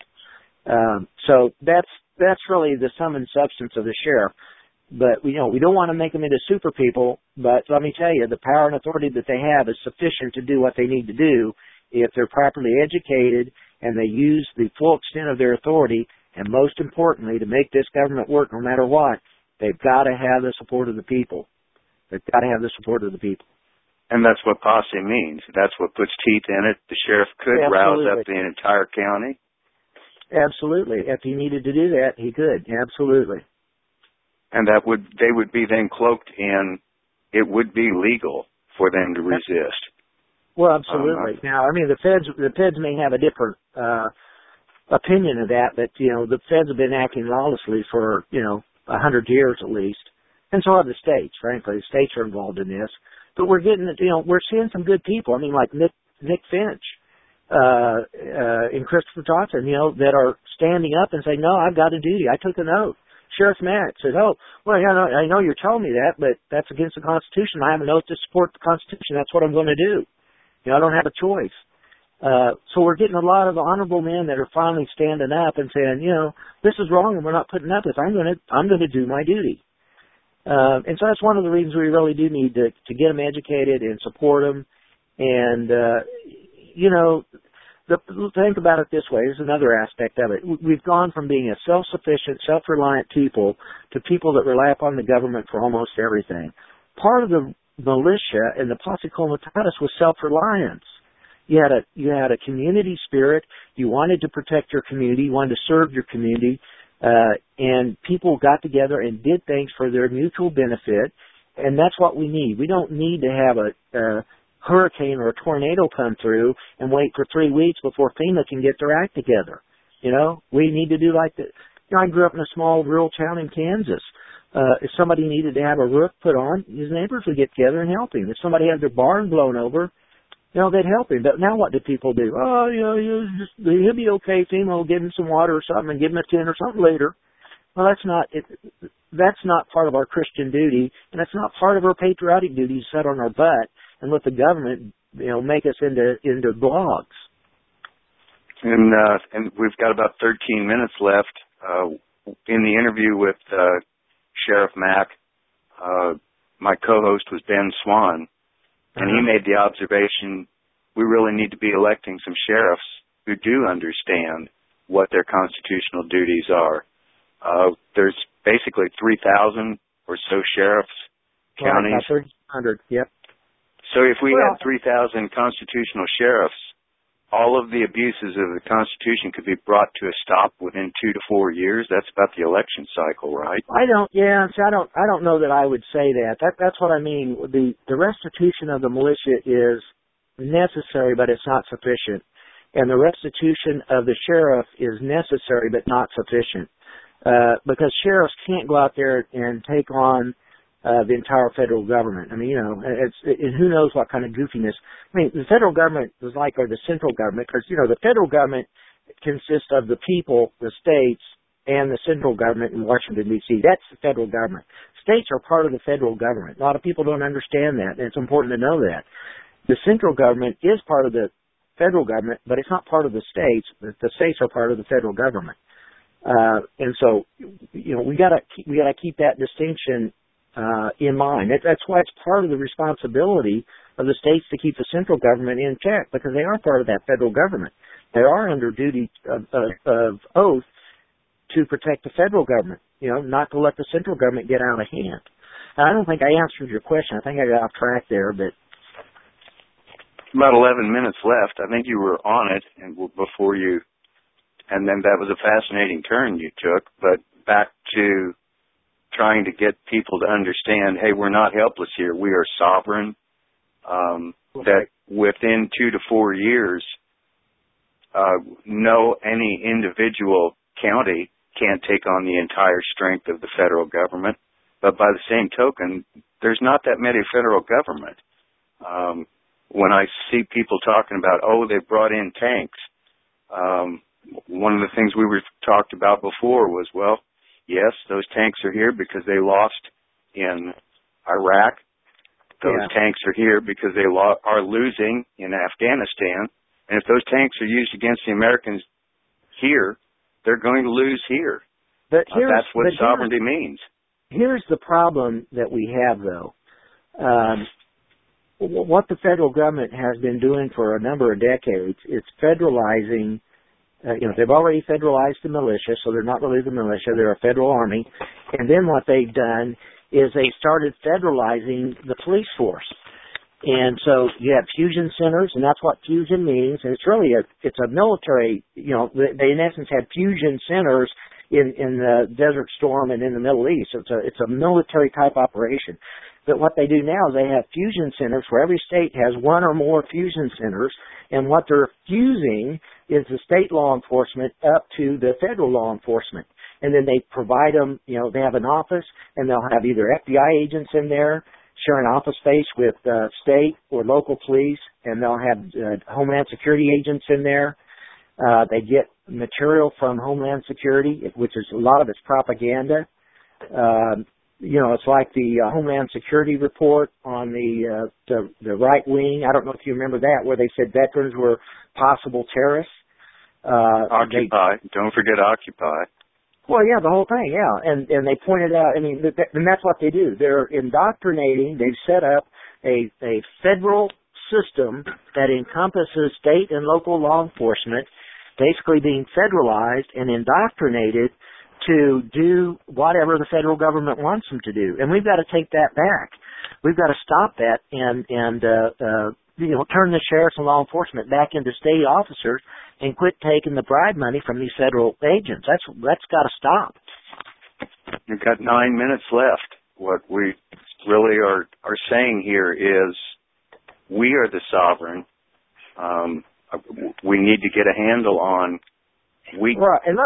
So that's really the sum and substance of the sheriff. But, we don't want to make them into super people, but let me tell you, the power and authority that they have is sufficient to do what they need to do if they're properly educated and they use the full extent of their authority, and most importantly, to make this government work no matter what, They've got to have the support of the people. They've got to have the support of the people. And that's what posse means. That's what puts teeth in it. The sheriff could rouse up the entire county. Absolutely. If he needed to do that, he could. Absolutely. And they would be then cloaked in, it would be legal for them to resist. Well, absolutely. Now, I mean, the feds may have a different opinion of that, but the feds have been acting lawlessly for 100 years at least, and so have the states. Frankly, the states are involved in this, but we're getting we're seeing some good people. I mean, like Nick Finch and Christopher Johnson, that are standing up and saying, "No, I've got a duty. I took an oath." Sheriff Mack said, "Oh, well, I know you're telling me that, but that's against the Constitution. I have an oath to support the Constitution. That's what I'm going to do. I don't have a choice." So we're getting a lot of honorable men that are finally standing up and saying, this is wrong and we're not putting up with it. I'm going to do my duty. And so that's one of the reasons we really do need to get them educated and support them. And, think about it this way. There's another aspect of it. We've gone from being a self-sufficient, self-reliant people to people that rely upon the government for almost everything. Part of the militia and the Posse Comitatus was self-reliance. You had a community spirit. You wanted to protect your community. You wanted to serve your community. And people got together and did things for their mutual benefit. And that's what we need. We don't need to have a hurricane or a tornado come through and wait for 3 weeks before FEMA can get their act together. We need to do like that. I grew up in a small rural town in Kansas. If somebody needed to have a roof put on, his neighbors would get together and help him. If somebody had their barn blown over, they'd help him. But now what do people do? Oh, he'll be okay. FEMA will give him some water or something and give him a tin or something later. Well, that's not part of our Christian duty, and that's not part of our patriotic duty to sit on our butt and let the government, make us into blogs. And we've got about 13 minutes left. In the interview with Sheriff Mack, my co-host was Ben Swan, and he made the observation, we really need to be electing some sheriffs who do understand what their constitutional duties are. There's basically 3,000 or so sheriffs, counties. About 1,300, yep. So if we had 3,000 constitutional sheriffs, all of the abuses of the Constitution could be brought to a stop within 2 to 4 years. That's about the election cycle, right? I don't know that I would say that. That's what I mean. The restitution of the militia is necessary, but it's not sufficient. And the restitution of the sheriff is necessary, but not sufficient. Because sheriffs can't go out there and take on the entire federal government. I mean, and who knows what kind of goofiness. I mean, the federal government is or the central government, because, the federal government consists of the people, the states, and the central government in Washington, D.C. That's the federal government. States are part of the federal government. A lot of people don't understand that, and it's important to know that. The central government is part of the federal government, but it's not part of the states. The states are part of the federal government. And so, we gotta keep that distinction in mind. That's why it's part of the responsibility of the states to keep the central government in check, because they are part of that federal government. They are under duty of oath to protect the federal government, not to let the central government get out of hand. And I don't think I answered your question. I think I got off track there, but about 11 minutes left. I think you were on it and before you, and then that was a fascinating turn you took, but back to trying to get people to understand, hey, we're not helpless here. We are sovereign. That within 2 to 4 years, any individual county can't take on the entire strength of the federal government. But by the same token, there's not that many federal government. When I see people talking about, they brought in tanks, one of the things we were talked about before was, yes, those tanks are here because they lost in Iraq. Those tanks are here because they are losing in Afghanistan. And if those tanks are used against the Americans here, they're going to lose here. But that's what sovereignty means. Here's the problem that we have, though. What the federal government has been doing for a number of decades is federalizing they've already federalized the militia, so they're not really the militia, they're a federal army. And then what they've done is they started federalizing the police force. And so you have fusion centers, and that's what fusion means. And it's really it's a military, they in essence had fusion centers in the Desert Storm and in the Middle East. It's a military type operation. But what they do now is they have fusion centers where every state has one or more fusion centers, and what they're fusing is the state law enforcement up to the federal law enforcement. And then they provide them, they have an office, and they'll have either FBI agents in there, sharing office space with state or local police, and they'll have Homeland Security agents in there. They get material from Homeland Security, which is a lot of it's propaganda. It's like the Homeland Security report on the right wing. I don't know if you remember that, where they said veterans were possible terrorists. Occupy. Don't forget Occupy. Well, yeah, the whole thing, yeah. And they pointed out, and that's what they do. They're indoctrinating. They've set up a federal system that encompasses state and local law enforcement, basically being federalized and indoctrinated to do whatever the federal government wants them to do. And we've got to take that back. We've got to stop that and turn the sheriffs and law enforcement back into state officers and quit taking the bribe money from these federal agents. That's got to stop. You've got 9 minutes left. What we really are saying here is we are the sovereign. We need to get a handle on. Right, and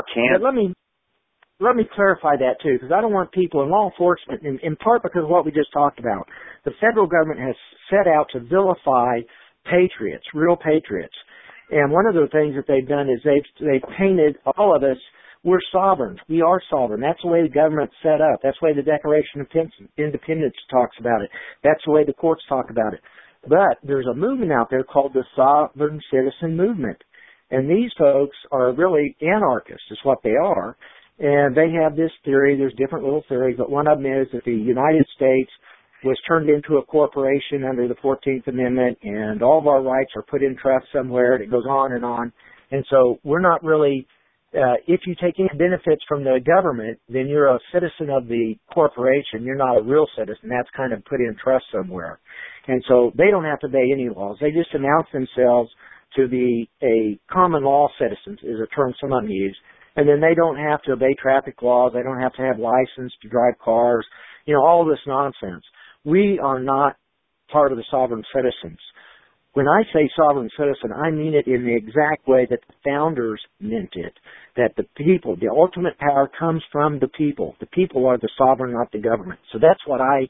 let me clarify that too, because I don't want people in law enforcement, in part because of what we just talked about. The federal government has set out to vilify patriots, real patriots. And one of the things that they've done is they've painted all of us, we're sovereign. We are sovereign. That's the way the government's set up. That's the way the Declaration of Independence talks about it. That's the way the courts talk about it. But there's a movement out there called the Sovereign Citizen Movement. And these folks are really anarchists, is what they are. And they have this theory, there's different little theories, but one of them is that the United States was turned into a corporation under the 14th Amendment, and all of our rights are put in trust somewhere, and it goes on and on. And so we're not really, if you take any benefits from the government, then you're a citizen of the corporation. You're not a real citizen. That's kind of put in trust somewhere. And so they don't have to obey any laws. They just announce themselves to be a common law citizens, is a term some of them use. And then they don't have to obey traffic laws. They don't have to have license to drive cars. All this nonsense. We are not part of the sovereign citizens. When I say sovereign citizen, I mean it in the exact way that the founders meant it. That the people, the ultimate power comes from the people. The people are the sovereign, not the government. So that's what I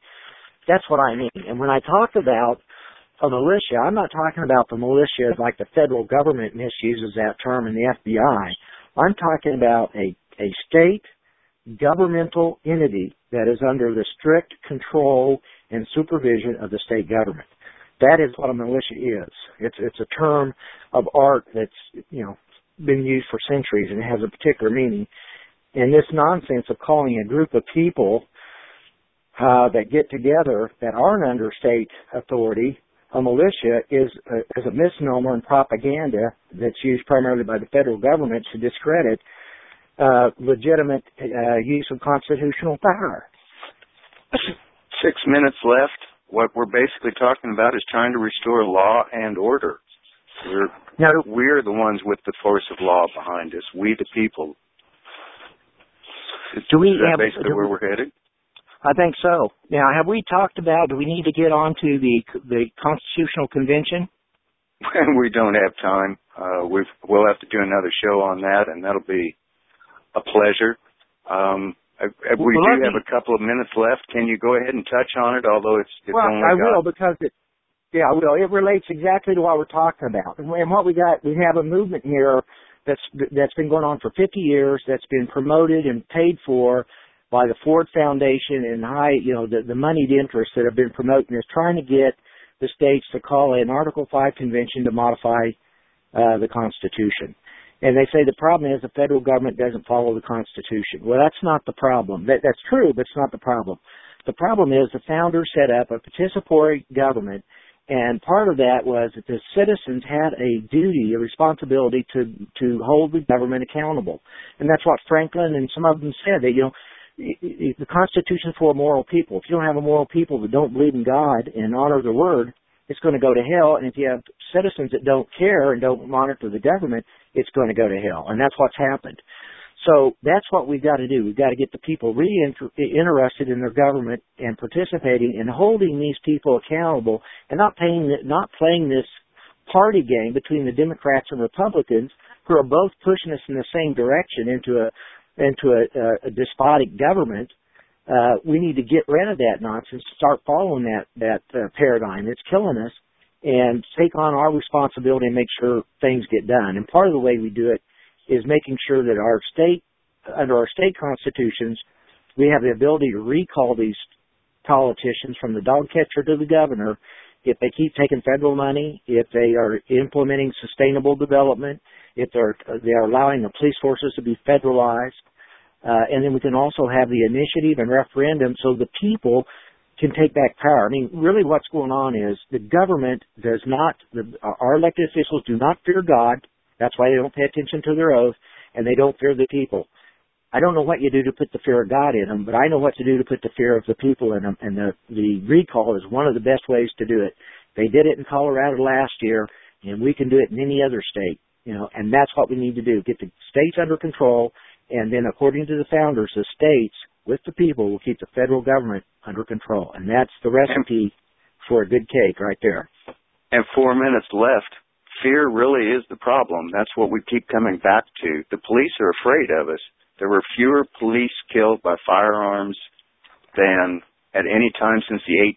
mean. And when I talk about a militia, I'm not talking about the militia like the federal government misuses that term in the FBI. I'm talking about a state governmental entity that is under the strict control and supervision of the state government. That is what a militia is. It's a term of art that's, been used for centuries, and it has a particular meaning. And this nonsense of calling a group of people that get together that aren't under state authority a militia is a misnomer and propaganda that's used primarily by the federal government to discredit legitimate use of constitutional power. 6 minutes left. What we're basically talking about is trying to restore law and order. We're the ones with the force of law behind us. We the people. Is that basically where we're headed? I think so. Now, have we talked about, do we need to get on to the Constitutional Convention? We don't have time. We'll have to do another show on that, and that'll be a pleasure. We do have a couple of minutes left. Can you go ahead and touch on it, although it's only I will, because I will. It relates exactly to what we're talking about. And what we have a movement here that's been going on for 50 years, that's been promoted and paid for by the Ford Foundation and the moneyed interests that have been promoting this, trying to get the states to call an Article 5 convention to modify the Constitution. And they say the problem is the federal government doesn't follow the Constitution. Well, that's not the problem. That's true, but it's not the problem. The problem is the founders set up a participatory government, And part of that was that the citizens had a duty, a responsibility to hold the government accountable. And that's what Franklin and some of them said, that, the Constitution's for a moral people. If you don't have a moral people that don't believe in God and honor the Word, it's going to go to hell. And if you have citizens that don't care and don't monitor the government, it's going to go to hell. And that's what's happened. So that's what we've got to do. We've got to get the people really interested in their government and participating and holding these people accountable and not playing this party game between the Democrats and Republicans, who are both pushing us in the same direction into a despotic government. We need to get rid of that nonsense, start following that paradigm. It's killing us, and take on our responsibility and make sure things get done. And part of the way we do it is making sure that under our state constitutions, we have the ability to recall these politicians from the dog catcher to the governor if they keep taking federal money, if they are implementing sustainable development, if they are allowing the police forces to be federalized. And then we can also have the initiative and referendum so the people can take back power. I mean, really what's going on is the government our elected officials do not fear God. That's why they don't pay attention to their oath, and they don't fear the people. I don't know what you do to put the fear of God in them, but I know what to do to put the fear of the people in them, and the recall is one of the best ways to do it. They did it in Colorado last year, and we can do it in any other state, and that's what we need to do, get the states under control, and then according to the founders, the states with the people will keep the federal government under control, and that's the recipe for a good cake right there. And 4 minutes left. Fear really is the problem. That's what we keep coming back to. The police are afraid of us. There were fewer police killed by firearms than at any time since the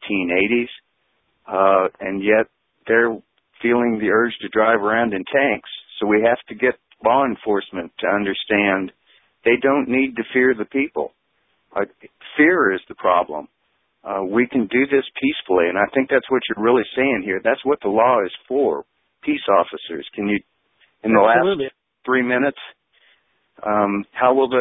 1880s, and yet they're feeling the urge to drive around in tanks. So we have to get law enforcement to understand they don't need to fear the people. Fear is the problem. We can do this peacefully, and I think that's what you're really saying here. That's what the law is for. Peace officers. Can you, in the last 3 minutes, how will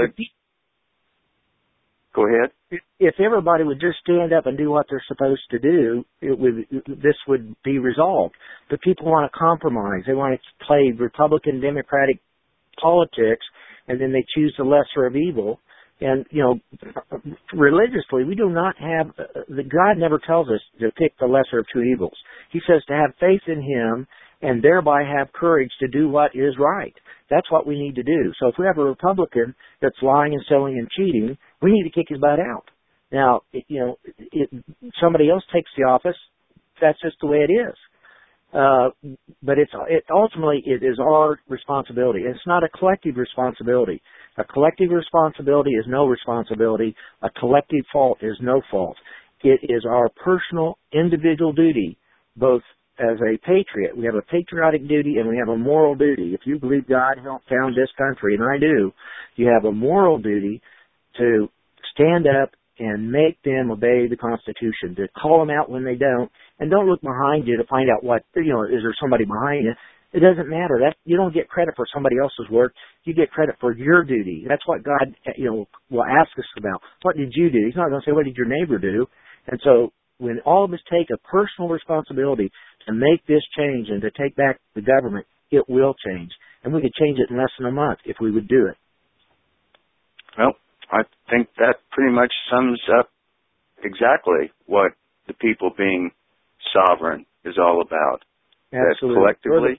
go ahead? If everybody would just stand up and do what they're supposed to do, this would be resolved. But people want to compromise. They want to play Republican, Democratic politics, and then they choose the lesser of evil. And, religiously, we do not have, God never tells us to pick the lesser of two evils. He says to have faith in Him and thereby have courage to do what is right. That's what we need to do. So if we have a Republican that's lying and selling and cheating, we need to kick his butt out. Now, somebody else takes the office, that's just the way it is. But ultimately it is our responsibility. It's not a collective responsibility. A collective responsibility is no responsibility. A collective fault is no fault. It is our personal, individual duty, both as a patriot. We have a patriotic duty and we have a moral duty. If you believe God helped found this country, and I do, you have a moral duty to stand up and make them obey the Constitution, to call them out when they don't, and don't look behind you to find out is there somebody behind you. It doesn't matter. You don't get credit for somebody else's work. You get credit for your duty. That's what God, will ask us about. What did you do? He's not going to say, what did your neighbor do? And so when all of us take a personal responsibility to make this change and to take back the government, it will change. And we could change it in less than a month if we would do it. Well, I think that pretty much sums up exactly what the people being sovereign is all about. Absolutely. That collectively,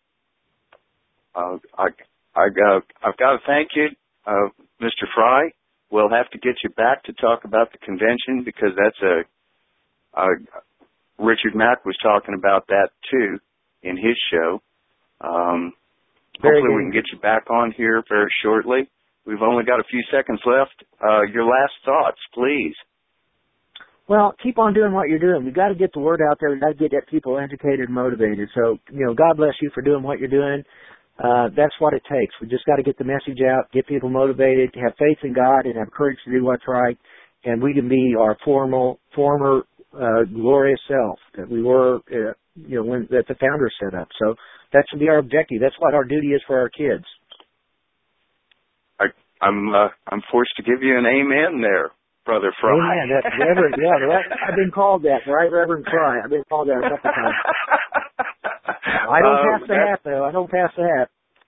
I've got to thank you, Mr. Fry. We'll have to get you back to talk about the convention because that's Richard Mack was talking about that too in his show. Hopefully we can get you back on here very shortly. We've only got a few seconds left. Your last thoughts, please. Well, keep on doing what you're doing. We've got to get the word out there. We've got to get people educated and motivated. So, God bless you for doing what you're doing. That's what it takes. We just got to get the message out, get people motivated, have faith in God, and have courage to do what's right. And we can be our former glorious self that we were, that the founders set up. So that should be our objective. That's what our duty is for our kids. I'm forced to give you an amen there. Brother Fry. Amen. That's Reverend. Yeah, I've been called that, right, Reverend Fry. I've been called that a couple times. I don't pass the hat, though. I don't pass the hat.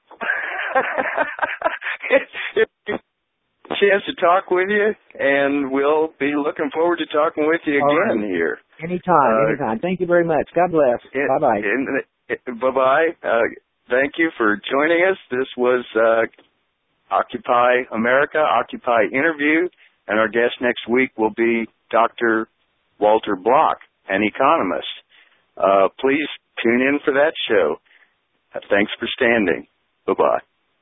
Chance to talk with you, and we'll be looking forward to talking with you again here. Anytime. Thank you very much. God bless. Bye-bye. Bye-bye. Thank you for joining us. This was Occupy America, Occupy Interview, and our guest next week will be Dr. Walter Block, an economist. Please tune in for that show. Thanks for standing. Bye-bye.